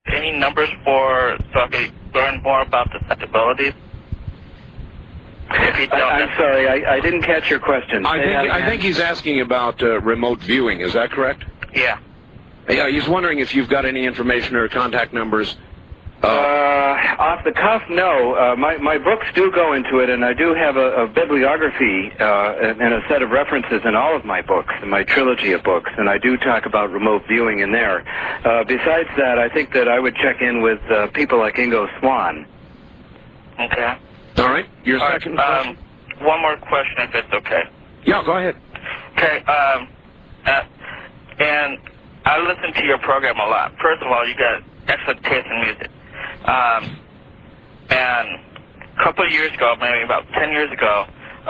Any numbers for so I can learn more about the susceptibilities? I'm sorry, I didn't catch your question. I think he's asking about remote viewing. Is that correct? Yeah. Yeah, he's wondering if you've got any information or contact numbers. Off the cuff, no. My books do go into it, and I do have a bibliography and a set of references in all of my books, in my trilogy of books, and I do talk about remote viewing in there. Besides that, I think that I would check in with people like Ingo Swann. Okay. All right. Your second question? One more question, if it's okay. Yeah, go ahead. Okay. And I listen to your program a lot. First of all, you got excellent taste in music. And a couple of years ago, maybe about 10 years ago,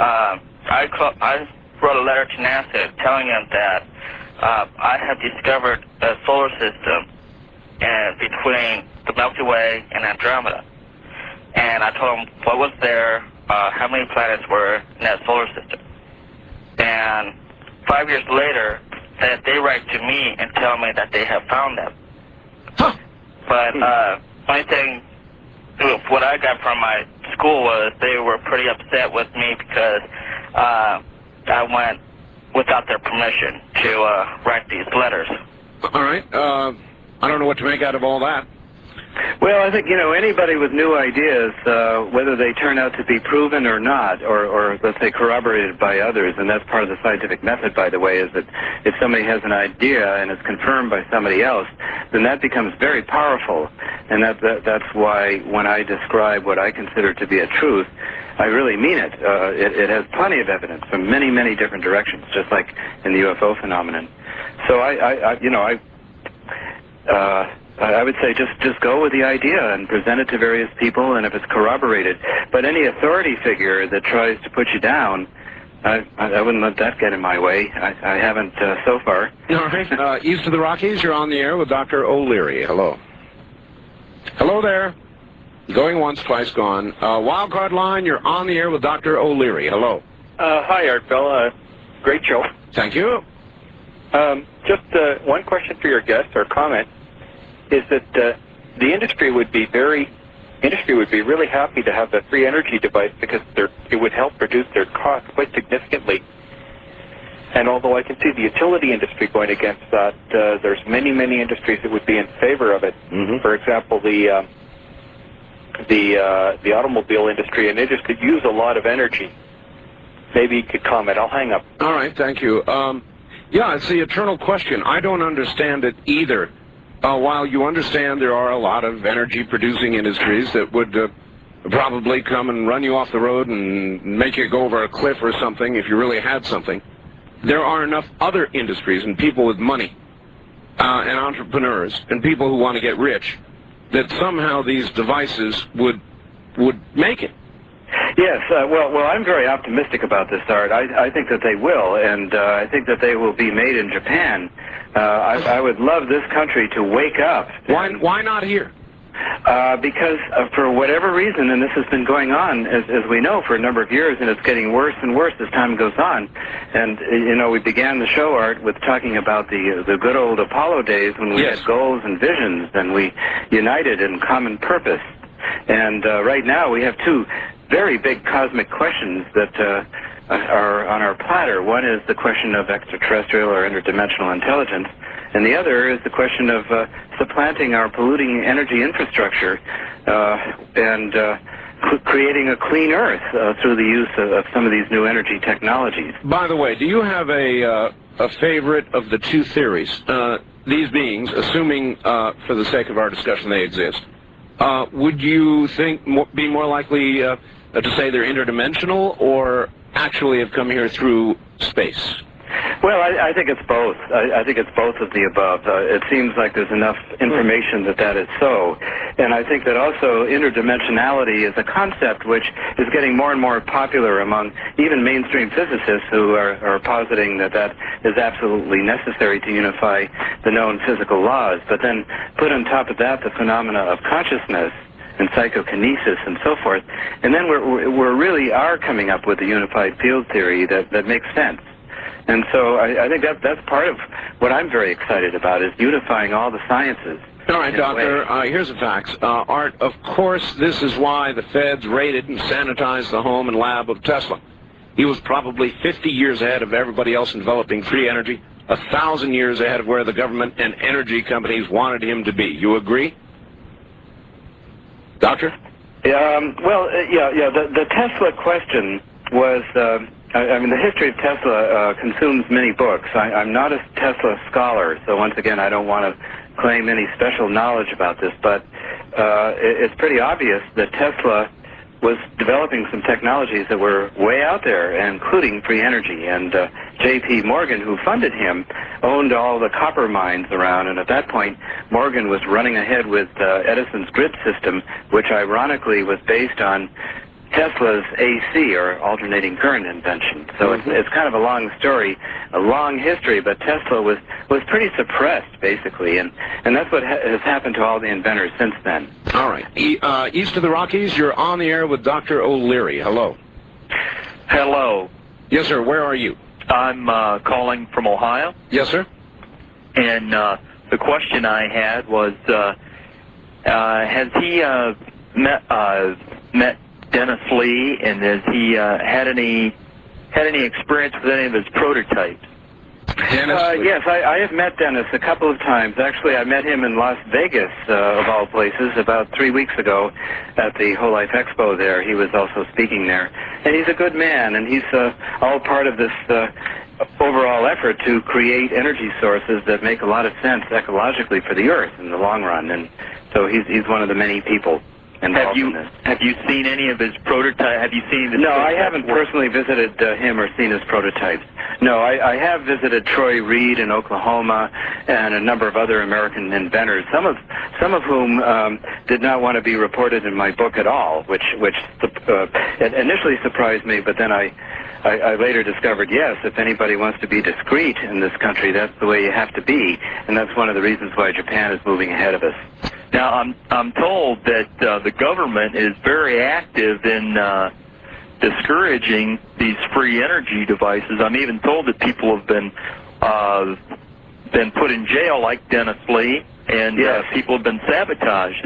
I wrote a letter to NASA telling them that I had discovered a solar system between the Milky Way and Andromeda. And I told them what was there, how many planets were in that solar system. And 5 years later, they write to me and tell me that they have found them. Huh. But only thing, what I got from my school was they were pretty upset with me because I went without their permission to write these letters. All right. I don't know what to make out of all that. Well, I think, anybody with new ideas, whether they turn out to be proven or not, or let's say corroborated by others, and that's part of the scientific method, by the way, is that if somebody has an idea and it's confirmed by somebody else, then that becomes very powerful. And that's why when I describe what I consider to be a truth, I really mean it. It has plenty of evidence from many, many different directions, just like in the UFO phenomenon. So I would say just go with the idea and present it to various people, and if it's corroborated. But any authority figure that tries to put you down, I wouldn't let that get in my way. I haven't so far. All right. East of the Rockies, you're on the air with Dr. O'Leary. Hello. Hello there. Going once, twice gone. Wildcard line, you're on the air with Dr. O'Leary. Hello. Hi, Art Bell. Great show. Thank you. Just one question for your guest or comment is that the industry would be really happy to have a free energy device because it would help reduce their costs quite significantly. And although I can see the utility industry going against that, there's many, many industries that would be in favor of it. Mm-hmm. For example, the automobile industry, and they just could use a lot of energy. Maybe you could comment. I'll hang up. All right, thank you. Yeah, it's the eternal question. I don't understand it either. While you understand there are a lot of energy-producing industries that would probably come and run you off the road and make you go over a cliff or something if you really had something, there are enough other industries and people with money and entrepreneurs and people who want to get rich that somehow these devices would make it. Yes, well, I'm very optimistic about this, Art. I think that they will, and I think that they will be made in Japan. I would love this country to wake up. Why not here? Because for whatever reason, and this has been going on, as we know, for a number of years, and it's getting worse and worse as time goes on. And, we began the show, Art, with talking about the good old Apollo days when we had goals and visions, and we united in common purpose. And right now we have two very big cosmic questions that are on our platter. One is the question of extraterrestrial or interdimensional intelligence, and the other is the question of supplanting our polluting energy infrastructure and creating a clean Earth through the use of some of these new energy technologies. By the way, do you have a favorite of the two theories? These beings, assuming for the sake of our discussion they exist, would you think be more likely to say they're interdimensional or actually have come here through space? Well, I think it's both. I think it's both of the above. It seems like there's enough information that is so. And I think that also interdimensionality is a concept which is getting more and more popular among even mainstream physicists who are positing that is absolutely necessary to unify the known physical laws. But then put on top of that the phenomena of consciousness and psychokinesis and so forth. And then we're really are coming up with a unified field theory that makes sense. And so I think that's part of what I'm very excited about, is unifying all the sciences All right, Doctor, here's the facts. Art, of course, this is why the feds raided and sanitized the home and lab of Tesla. He was probably 50 years ahead of everybody else in developing free energy, 1,000 years ahead of where the government and energy companies wanted him to be. You agree? Doctor? The Tesla question was, I mean, the history of Tesla consumes many books. I'm not a Tesla scholar, so once again, I don't want to claim any special knowledge about this, but it's pretty obvious that Tesla was developing some technologies that were way out there, including free energy. And J.P. Morgan, who funded him, owned all the copper mines around, and at that point, Morgan was running ahead with Edison's grid system, which ironically was based on Tesla's AC, or alternating current invention. So it's kind of a long story, a long history, but Tesla was pretty suppressed, basically, and that's what has happened to all the inventors since then. All right. East of the Rockies, you're on the air with Dr. O'Leary. Hello. Hello. Yes, sir. Where are you? I'm calling from Ohio. Yes, sir. And the question I had was, has he met Dennis Lee, and has he had any experience with any of his prototypes? Yes, I have met Dennis a couple of times. Actually, I met him in Las Vegas, of all places, about 3 weeks ago at the Whole Life Expo there. He was also speaking there. And he's a good man, and he's all part of this overall effort to create energy sources that make a lot of sense ecologically for the Earth in the long run. And so he's one of the many people. Have you seen any of his prototypes? Have you seen? No, I haven't personally visited him or seen his prototypes. No, I have visited Troy Reed in Oklahoma and a number of other American inventors, some of whom did not want to be reported in my book at all, which it initially surprised me, but then I later discovered, yes, if anybody wants to be discreet in this country, that's the way you have to be, and that's one of the reasons why Japan is moving ahead of us. Now, I'm told that the government is very active in discouraging these free energy devices. I'm even told that people have been put in jail, like Dennis Lee, and people have been sabotaged.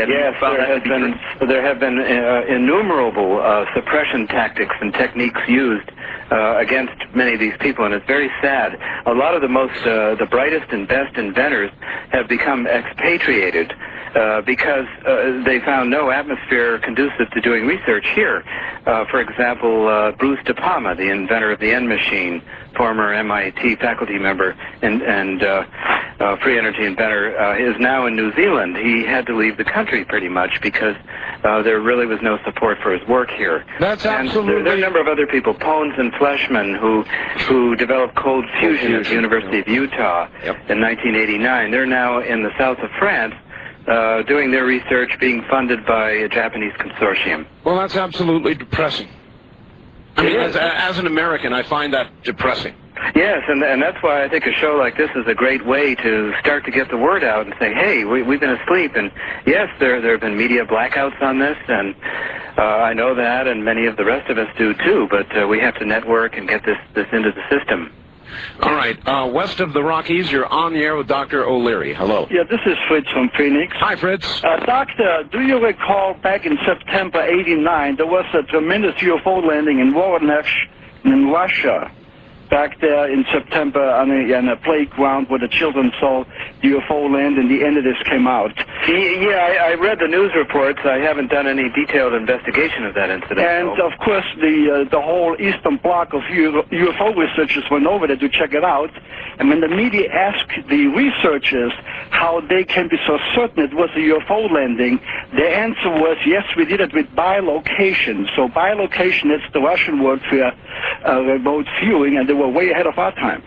There have been innumerable suppression tactics and techniques used against many of these people, and it's very sad. A lot of the brightest and best inventors have become expatriated because they found no atmosphere conducive to doing research here. For example, Bruce De Palma, the inventor of the N machine, former MIT faculty member and free energy inventor, is now in New Zealand. He had to leave the country pretty much because there really was no support for his work here. That's absolutely. And there are a number of other people, Pones and Fleshman, who developed cold fusion at the University of Utah in 1989. They're now in the south of France doing their research, being funded by a Japanese consortium. Well, that's absolutely depressing. I mean, as an American, I find that depressing. Yes, and that's why I think a show like this is a great way to start to get the word out and say, hey, we've been asleep. And yes, there have been media blackouts on this, and I know that, and many of the rest of us do too, but we have to network and get this into the system. All right, west of the Rockies, you're on the air with Dr. O'Leary. Hello. Yeah, this is Fritz from Phoenix. Hi, Fritz. Doctor, do you recall back in September '89, there was a tremendous UFO landing in Voronezh in Russia? Back there in September on a playground where the children saw UFO land, and the end of this came out. Yeah, I read the news reports. I haven't done any detailed investigation of that incident. And of course, the whole Eastern Bloc of UFO researchers went over there to check it out. And when the media asked the researchers how they can be so certain it was a UFO landing, their answer was, yes, we did it with bilocation. So bilocation is the Russian word for remote viewing, and they were way ahead of our time.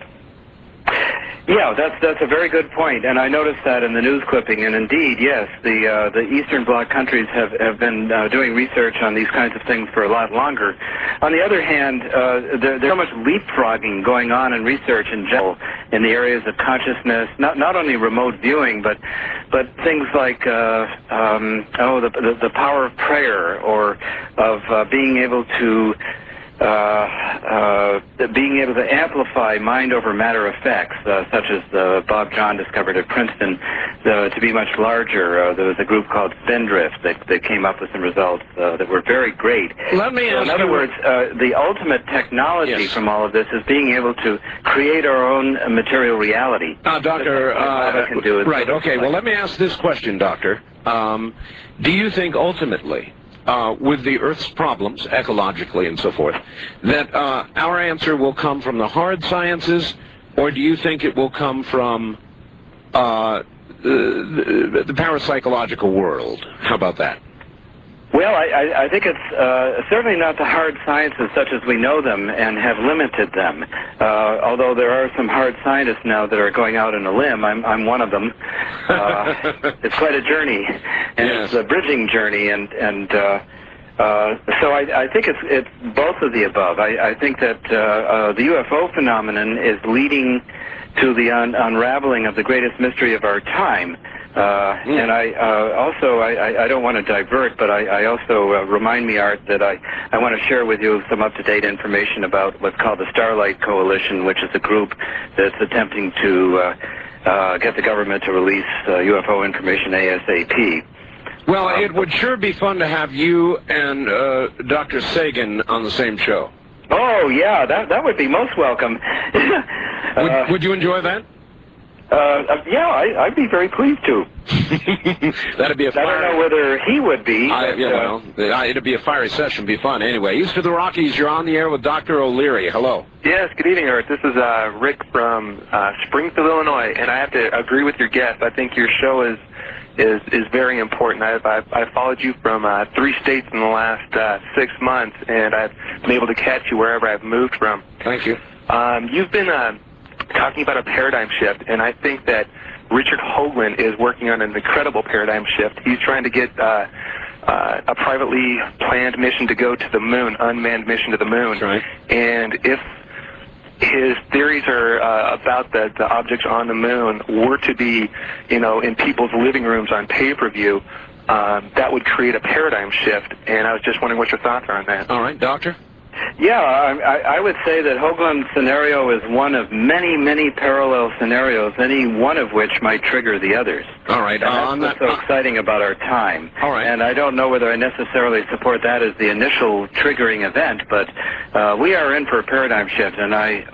Yeah, that's a very good point, and I noticed that in the news clipping. And indeed, yes, the Eastern Bloc countries have been doing research on these kinds of things for a lot longer. On the other hand, there's so much leapfrogging going on in research in general in the areas of consciousness, not only remote viewing, but things like the power of prayer, or of being able to being able to amplify mind over matter effects, such as Bob John discovered at Princeton, to be much larger. There was a group called Spindrift that came up with some results that were very great. Let me ask in other words, the ultimate technology from all of this is being able to create our own material reality. Doctor, can do right, okay, well, let me ask this question, Doctor. Do you think ultimately, with the Earth's problems, ecologically and so forth, that our answer will come from the hard sciences, or do you think it will come from the parapsychological world? How about that? Well, I think it's certainly not the hard sciences such as we know them and have limited them. Although there are some hard scientists now that are going out on a limb. I'm one of them. It's quite a journey, and it's a bridging journey, and so I think it's both of the above. I think that the UFO phenomenon is leading to the unraveling of the greatest mystery of our time. And I don't want to divert, but I also remind me, Art, that I want to share with you some up-to-date information about what's called the Starlight Coalition, which is a group that's attempting to get the government to release UFO information ASAP. Well, it would sure be fun to have you and Dr. Sagan on the same show. Oh, yeah, that would be most welcome. Would you enjoy that? Yeah, I'd be very pleased to. That'd be a fiery... I don't know whether he would be. It'd be a fiery session. Be fun. Anyway, East of the Rockies, you're on the air with Dr. O'Leary. Hello. Yes, good evening, Art. This is Rick from Springfield, Illinois, and I have to agree with your guest. I think your show is very important. I've followed you from 3 states in the last 6 months, and I've been able to catch you wherever I've moved from. Thank you. You've been talking about a paradigm shift, and I think that Richard Hoagland is working on an incredible paradigm shift. He's trying to get a privately planned mission to go to the moon, unmanned mission to the moon. That's right. And if his theories are about the objects on the moon were to be, in people's living rooms on pay-per-view, that would create a paradigm shift. And I was just wondering what your thoughts are on that. All right, Doctor? Yeah, I would say that Hoagland's scenario is one of many, many parallel scenarios, any one of which might trigger the others. All right. And that's what's so exciting about our time. All right. And I don't know whether I necessarily support that as the initial triggering event, but we are in for a paradigm shift, and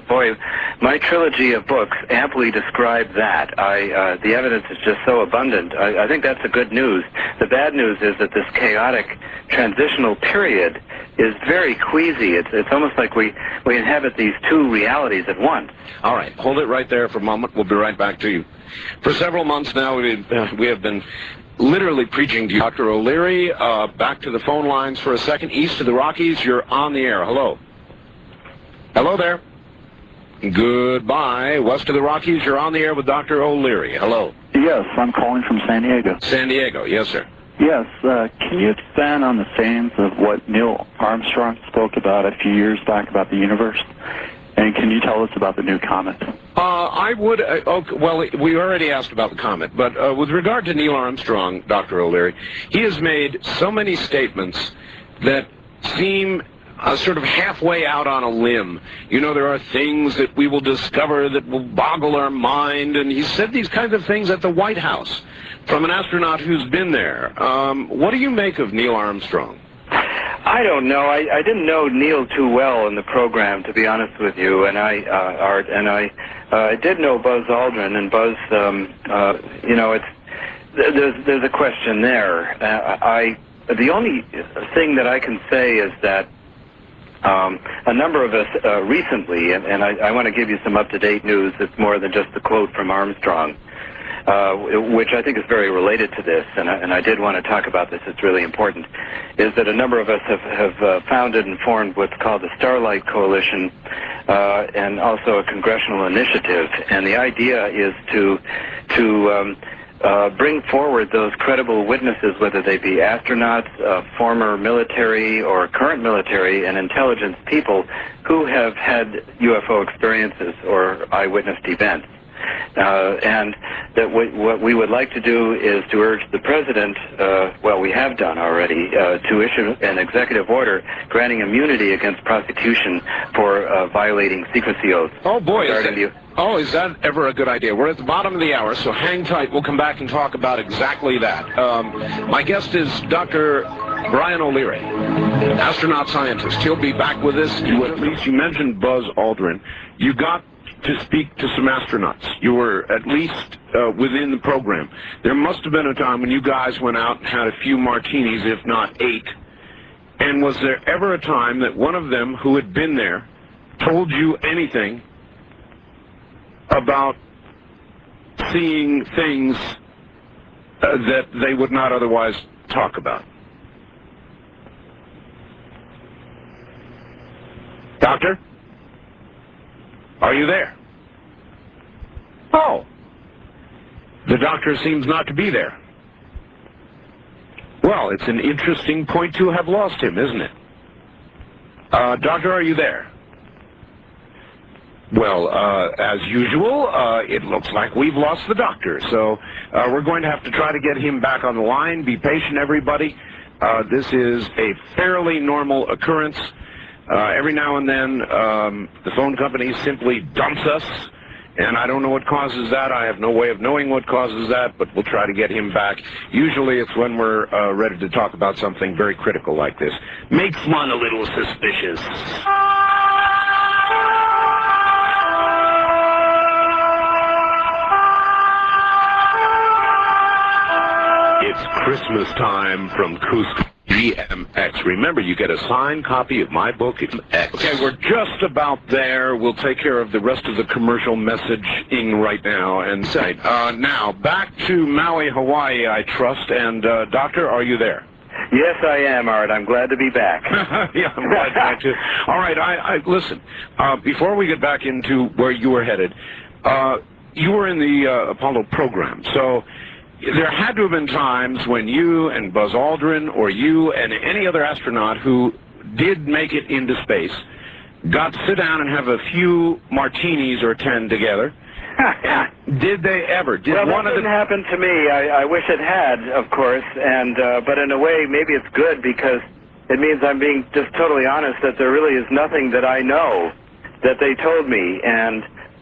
my trilogy of books amply describe that. The evidence is just so abundant. I think that's the good news. The bad news is that this chaotic transitional period is very queasy. It's almost like we inhabit these two realities at once. All right, hold it right there for a moment. We'll be right back to you. For several months now, we have been literally preaching to you. Dr. O'Leary, back to the phone lines for a second. East of the Rockies, you're on the air. Hello. Hello there. Goodbye. West of the Rockies, you're on the air with Dr. O'Leary. Hello. Yes, I'm calling from San Diego. San Diego, yes, sir. Yes, can you expand on the sayings of what Neil Armstrong spoke about a few years back about the universe? And can you tell us about the new comet? I would, well, we already asked about the comet, but with regard to Neil Armstrong, Dr. O'Leary, he has made so many statements that seem sort of halfway out on a limb. There are things that we will discover that will boggle our mind, and he said these kinds of things at the White House from an astronaut who's been there. What do you make of Neil Armstrong? I don't know. I didn't know Neil too well in the program, to be honest with you, and Art, and I did know Buzz Aldrin, and Buzz, there's a question there. The only thing that I can say is that a number of us recently, and I want to give you some up-to-date news that's more than just the quote from Armstrong, which I think is very related to this, and I did want to talk about this, it's really important, is that a number of us have founded and formed what's called the Starlight Coalition, and also a congressional initiative, and the idea is to bring forward those credible witnesses, whether they be astronauts, former military or current military, and intelligence people who have had UFO experiences or eyewitnessed events. and that what we would like to do is to urge the president, well, we have done already, to issue an executive order granting immunity against prosecution for violating secrecy oaths. Oh, boy. Is that ever a good idea? We're at the bottom of the hour, so hang tight. We'll come back and talk about exactly that. My guest is Dr. Brian O'Leary, astronaut scientist. He'll be back with us. You mentioned Buzz Aldrin. You got to speak to some astronauts. You were at least within the program. There must have been a time when you guys went out and had a few martinis, if not 8. And was there ever a time that one of them who had been there told you anything about seeing things that they would not otherwise talk about? Doctor? Are you there? Oh. The doctor seems not to be there. Well, it's an interesting point to have lost him, isn't it? Doctor, are you there? Well, as usual, it looks like we've lost the doctor, so we're going to have to try to get him back on the line. Be patient, everybody. This is a fairly normal occurrence. Every now and then, the phone company simply dumps us, and I don't know what causes that. I have no way of knowing what causes that, but we'll try to get him back. Usually it's when we're ready to talk about something very critical like this. Makes one a little suspicious. It's Christmas time from Cusco GMX. Remember, you get a signed copy of my book, X. Okay, we're just about there. We'll take care of the rest of the commercial messaging right now. And now, back to Maui, Hawaii, I trust. And, Doctor, are you there? Yes, I am, Art. I'm glad to be back. Yeah, I'm glad back too. All right, listen, before we get back into where you were headed, you were in the Apollo program, so there had to have been times when you and Buzz Aldrin, or you and any other astronaut who did make it into space, got to sit down and have a few martinis or 10 together. Did they ever? Well, that didn't happen to me. I wish it had, of course, and but in a way, maybe it's good because it means I'm being just totally honest that there really is nothing that I know that they told me, and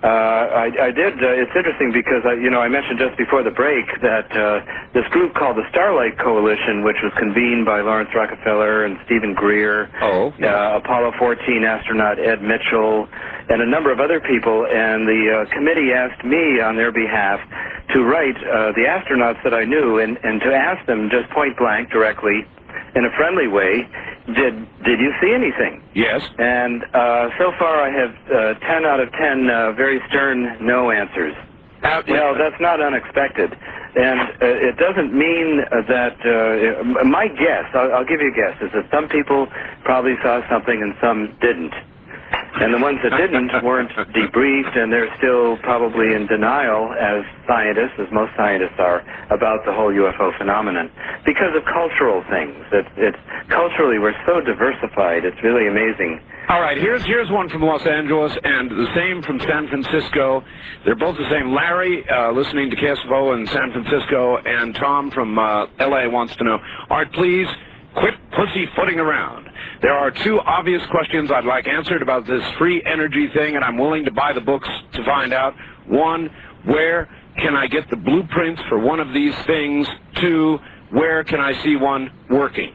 I did. It's interesting because I mentioned just before the break that this group called the Starlight Coalition, which was convened by Lawrence Rockefeller and Stephen Greer, Apollo 14 astronaut Ed Mitchell, and a number of other people, and the committee asked me on their behalf to write the astronauts that I knew and to ask them just point blank, directly, in a friendly way, did you see anything? Yes. And so far I have 10 out of 10 very stern no answers. Well, that's not unexpected. And it doesn't mean that, my guess, I'll give you a guess, is that some people probably saw something and some didn't. And the ones that didn't weren't debriefed, and they're still probably in denial as scientists, as most scientists are, about the whole UFO phenomenon because of cultural things. It's culturally, we're so diversified. It's really amazing. All right, here's one from Los Angeles, and the same from San Francisco. They're both the same. Larry, listening to KSFO in San Francisco, and Tom from L.A. wants to know, Art, please quit pussyfooting around. There are 2 obvious questions I'd like answered about this free energy thing, and I'm willing to buy the books to find out. 1, where can I get the blueprints for one of these things? 2, where can I see one working?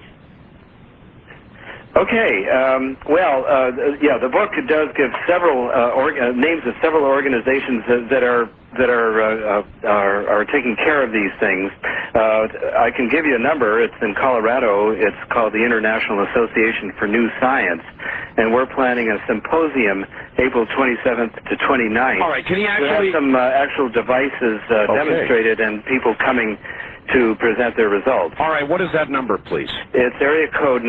Okay, yeah, the book does give several names of several organizations that are taking care of these things. I can give you a number. It's in Colorado. It's called the International Association for New Science, and we're planning a symposium April 27th to 29th. All right, can you actually have some actual devices demonstrated and people coming to present their results. All right, what is that number, please? It's area code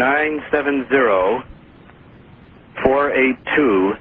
970-482-3731.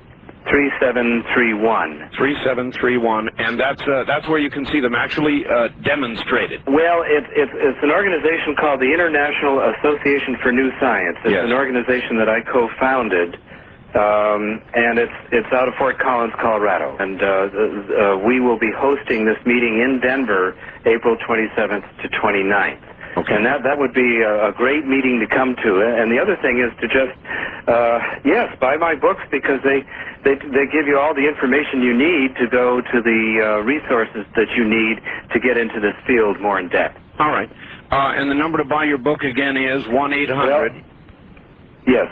3731, and that's where you can see them actually demonstrated. Well, it's an organization called the International Association for New Science. It's an organization that I co-founded, and it's out of Fort Collins, Colorado. And we will be hosting this meeting in Denver, April 27th to 29th. Okay. And that would be a great meeting to come to. And the other thing is to just, yes, buy my books, because they give you all the information you need to go to the resources that you need to get into this field more in depth. All right. And the number to buy your book again is 1-800. Yes,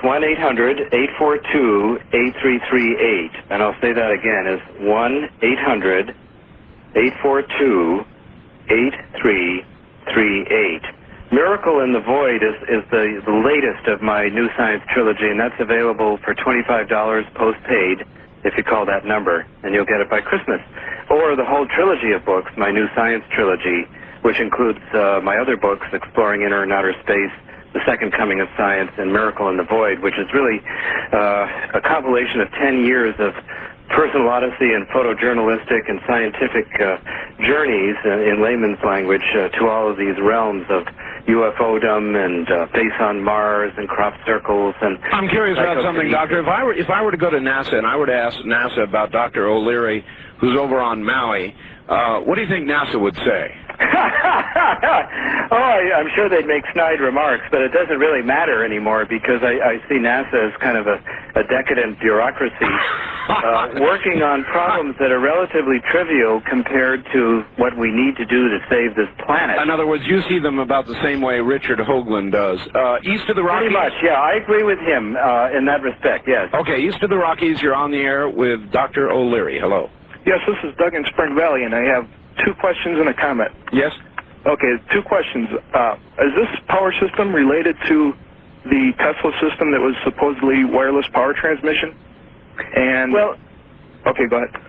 1-800-842-8338. And I'll say that again, is 1-800-842-8338. Miracle in the Void is the latest of my New Science trilogy, and that's available for $25 post-paid, if you call that number, and you'll get it by Christmas. Or the whole trilogy of books, my New Science trilogy, which includes my other books, Exploring Inner and Outer Space, The Second Coming of Science, and Miracle in the Void, which is really a compilation of 10 years of personal odyssey and photojournalistic and scientific journeys, in layman's language, to all of these realms of UFO-dom and Face on Mars and crop circles. And I'm curious about something, Doctor. If I were to go to NASA and I were to ask NASA about Dr. O'Leary, who's over on Maui, what do you think NASA would say? I'm sure they'd make snide remarks, but it doesn't really matter anymore, because I see NASA as kind of a decadent bureaucracy working on problems that are relatively trivial compared to what we need to do to save this planet. In other words, you see them about the same way Richard Hoagland does. East of the Rockies? Pretty much, yeah. I agree with him in that respect, yes. Okay, east of the Rockies, you're on the air with Dr. O'Leary. Hello. Yes, this is Doug in Spring Valley, and I have 2 questions and a comment. Yes? Okay, 2 questions. Is this power system related to the Tesla system that was supposedly wireless power transmission? And well, okay, go ahead.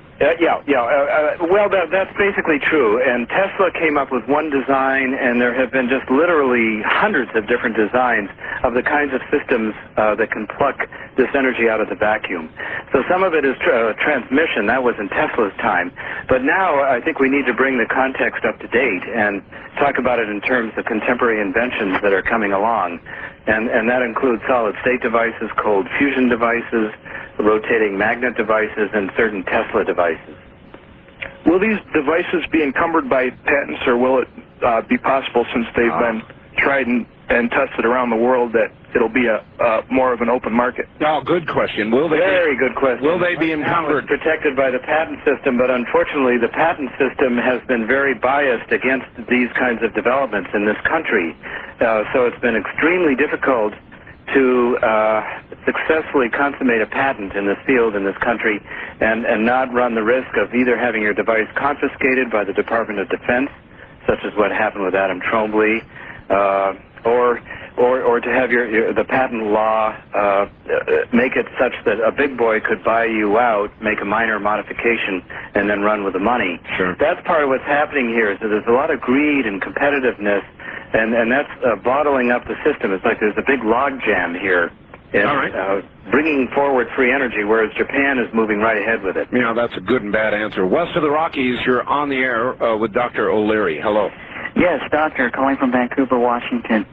Well, that's basically true. And Tesla came up with one design, and there have been just literally hundreds of different designs of the kinds of systems that can pluck this energy out of the vacuum. So some of it is transmission. That was in Tesla's time. But now I think we need to bring the context up to date and talk about it in terms of contemporary inventions that are coming along. And that includes solid-state devices, cold fusion devices, rotating magnet devices, and certain Tesla devices. Will these devices be encumbered by patents, or will it be possible, since they've been tried and tested around the world, that it'll be a more of an open market? Oh, good question. Will they? Very good question. Will they be encumbered? It's protected by the patent system, but unfortunately the patent system has been very biased against these kinds of developments in this country. So it's been extremely difficult to successfully consummate a patent in this field in this country, and not run the risk of either having your device confiscated by the Department of Defense, such as what happened with Adam Trombley, or to have the patent law make it such that a big boy could buy you out, make a minor modification, and then run with the money. Sure. That's part of what's happening here, is that there's a lot of greed and competitiveness, and that's bottling up the system. It's like there's a big log jam here in bringing forward free energy, whereas Japan is moving right ahead with it. Yeah, that's a good and bad answer. West of the Rockies, you're on the air with Dr. O'Leary. Hello. Yes, doctor, calling from Vancouver, Washington.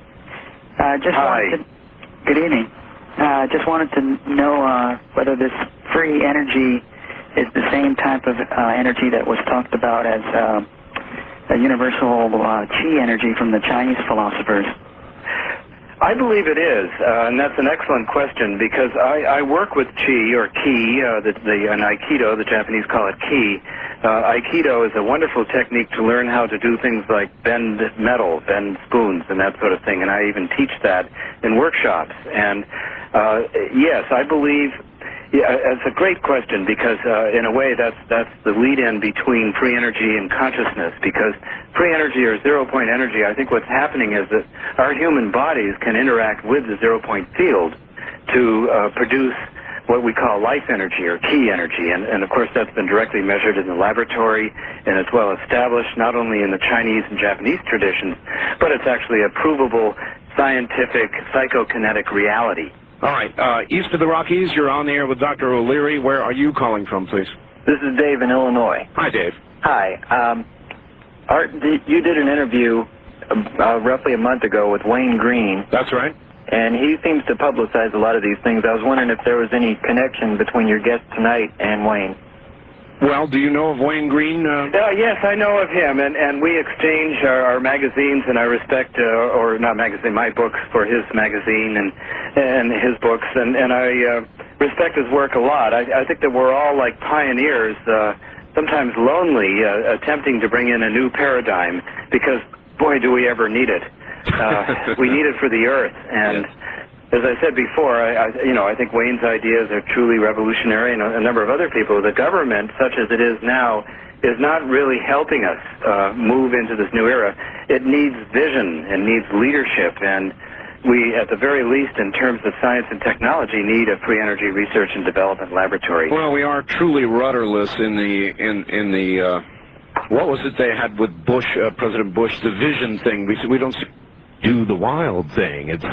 Good evening. Just wanted to know whether this free energy is the same type of energy that was talked about as a universal chi energy from the Chinese philosophers. I believe it is, and that's an excellent question, because I work with Qi, or Ki, in Aikido, the Japanese call it Ki. Aikido is a wonderful technique to learn how to do things like bend metal, bend spoons, and that sort of thing, and I even teach that in workshops. And yes, I believe... Yeah, it's a great question, because in a way that's the lead-in between free energy and consciousness, because free energy or zero-point energy, I think what's happening is that our human bodies can interact with the zero-point field to produce what we call life energy or key energy, and of course that's been directly measured in the laboratory, and it's well established not only in the Chinese and Japanese traditions, but it's actually a provable scientific psychokinetic reality. All right. East of the Rockies, you're on the air with Dr. O'Leary. Where are you calling from, please? This is Dave in Illinois. Hi, Dave. Hi. Art, you did an interview roughly a month ago with Wayne Green. That's right. and he seems to publicize a lot of these things. I was wondering if there was any connection between your guest tonight and Wayne. Well, do you know of Wayne Green? Yes, I know of him, and we exchange our magazines, and I respect, or not magazine, my books for his magazine and his books, and I respect his work a lot. I think that we're all like pioneers, sometimes lonely, attempting to bring in a new paradigm, because, boy, do we ever need it. We need it for the Earth, and as I said before, I think Wayne's ideas are truly revolutionary, and a number of other people. The government, such as it is now, is not really helping us move into this new era. It needs vision and needs leadership, and we, at the very least, in terms of science and technology, need a free energy research and development laboratory. Well, we are truly rudderless in the what was it they had with Bush, President Bush, the vision thing. We don't do the wild thing. It's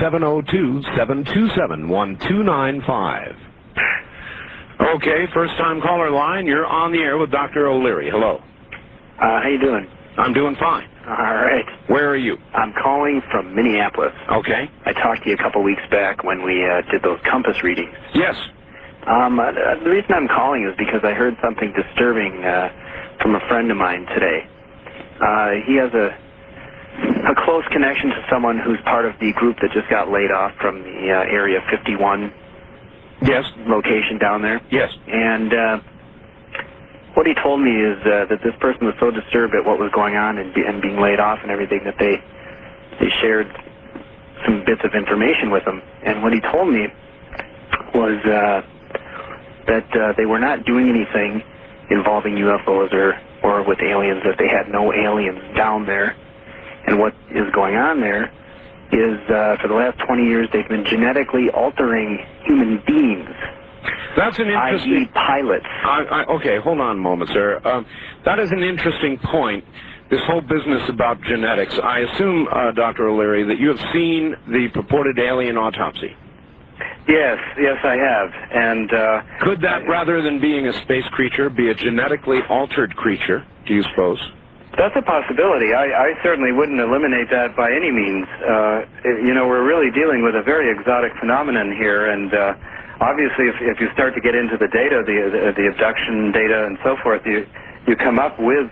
702-727-1295. Okay, first-time caller line. You're on the air with Dr. O'Leary. Hello. How you doing? I'm doing fine. All right. Where are you? I'm calling from Minneapolis. Okay. I talked to you a couple weeks back when we did those compass readings. Yes. The reason I'm calling is because I heard something disturbing from a friend of mine today. He has a close connection to someone who's part of the group that just got laid off from the Area 51 location down there. Yes. And what he told me is that this person was so disturbed at what was going on and being laid off and everything that they shared some bits of information with him. And what he told me was that they were not doing anything involving UFOs or with aliens, that they had no aliens down there. And what is going on there is for the last 20 years they've been genetically altering human beings. That's an interesting... i.e. pilots. Okay, hold on a moment, sir. That is an interesting point, this whole business about genetics. I assume, Dr. O'Leary, that you have seen the purported alien autopsy. Yes, I have. And could that, rather than being a space creature, be a genetically altered creature, do you suppose? That's a possibility. I certainly wouldn't eliminate that by any means. We're really dealing with a very exotic phenomenon here, and obviously if you start to get into the data, the abduction data and so forth, you come up with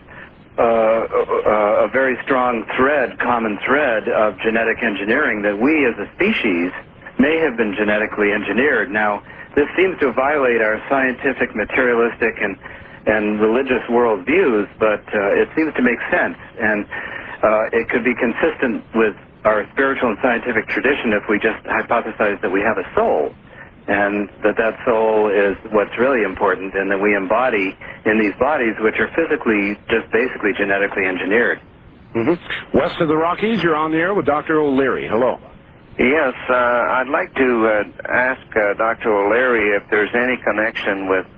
a very strong common thread of genetic engineering, that we as a species may have been genetically engineered. Now, this seems to violate our scientific, materialistic, and religious worldviews, but it seems to make sense, and it could be consistent with our spiritual and scientific tradition if we just hypothesize that we have a soul, and that soul is what's really important, and that we embody in these bodies, which are physically, just basically genetically engineered. West of the Rockies, you're on the air with Dr. O'Leary. Hello. Yes, I'd like to ask Dr. O'Leary if there's any connection with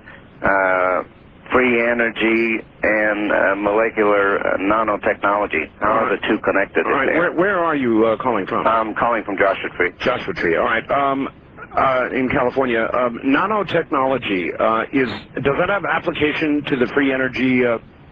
free energy and molecular nanotechnology. How are the two connected? All right, where are you calling from? I'm calling from Joshua Tree. Joshua Tree, all right. In California, nanotechnology, does that have application to the free energy?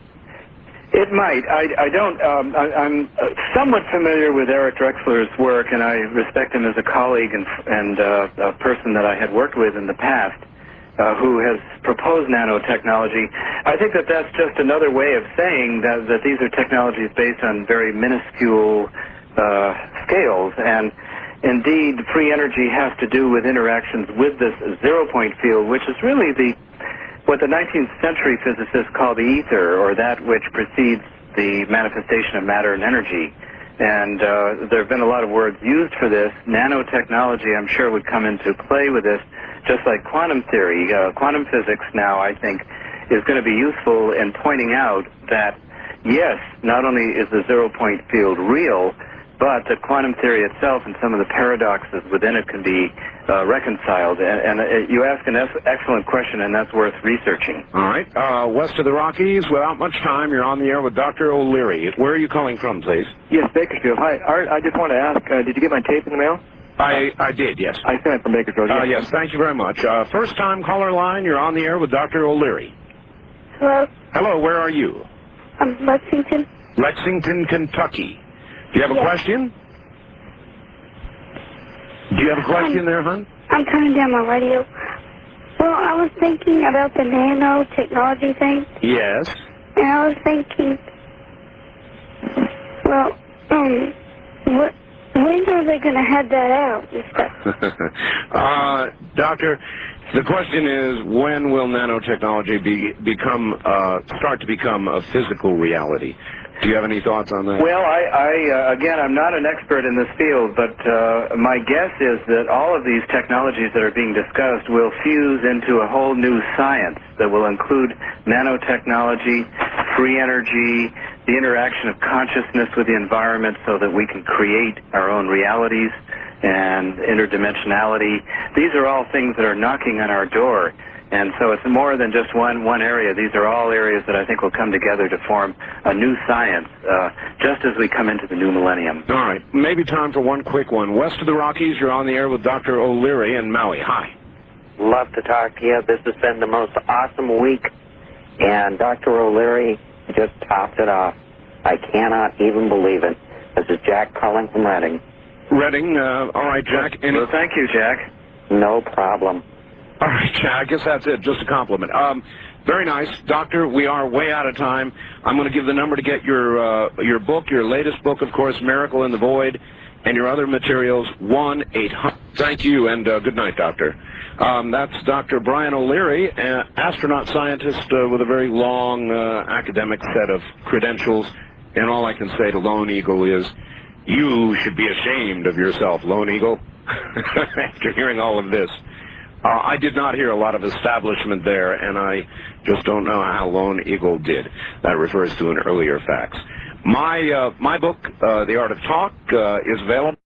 It might. I don't. I'm somewhat familiar with Eric Drexler's work, and I respect him as a colleague and a person that I had worked with in the past, who has proposed nanotechnology. I think that that's just another way of saying that these are technologies based on very minuscule scales, and indeed free energy has to do with interactions with this zero-point field, which is really what the 19th century physicists call the ether, or that which precedes the manifestation of matter and energy. And there have been a lot of words used for this. Nanotechnology, I'm sure, would come into play with this, just like quantum theory. Quantum physics now, I think, is going to be useful in pointing out that, yes, not only is the zero-point field real, but that quantum theory itself and some of the paradoxes within it can be reconciled. And you ask an excellent question, and that's worth researching. All right. West of the Rockies, without much time, you're on the air with Dr. O'Leary. Where are you calling from, please? Yes, Bakersfield. Hi, Art, I just want to ask, did you get my tape in the mail? I did, yes. I sent it from Bakersfield. Yes, thank you very much. First-time caller line, you're on the air with Dr. O'Leary. Hello? Hello, where are you? Lexington. Lexington, Kentucky. Do you have a question? Do you have a question there, hon? I'm turning down my radio. Well, I was thinking about the nanotechnology thing, Yes. and I was thinking, well, when are they going to have that out and stuff? Doctor, the question is, when will nanotechnology start to become a physical reality? Do you have any thoughts on that? Well, again, I'm not an expert in this field, but my guess is that all of these technologies that are being discussed will fuse into a whole new science that will include nanotechnology, free energy, the interaction of consciousness with the environment so that we can create our own realities, and interdimensionality. These are all things that are knocking on our door. And so it's more than just one area. These are all areas that I think will come together to form a new science, just as we come into the new millennium. All right. Maybe time for one quick one. West of the Rockies, you're on the air with Dr. O'Leary in Maui. Hi. Love to talk to you. This has been the most awesome week, and Dr. O'Leary just topped it off. I cannot even believe it. This is Jack calling from Redding. Redding. All right, Jack. Well, thank you, Jack. No problem. All right, Jack, I guess that's it. Just a compliment. Very nice. Doctor, we are way out of time. I'm going to give the number to get your book, your latest book, of course, Miracle in the Void, and your other materials, 1-800. Thank you, and good night, Doctor. That's Dr. Brian O'Leary, astronaut scientist with a very long academic set of credentials. And all I can say to Lone Eagle is, you should be ashamed of yourself, Lone Eagle, after hearing all of this. I did not hear a lot of establishment there, and I just don't know how Lone Eagle did. That refers to an earlier fax. My book, The Art of Talk, is available.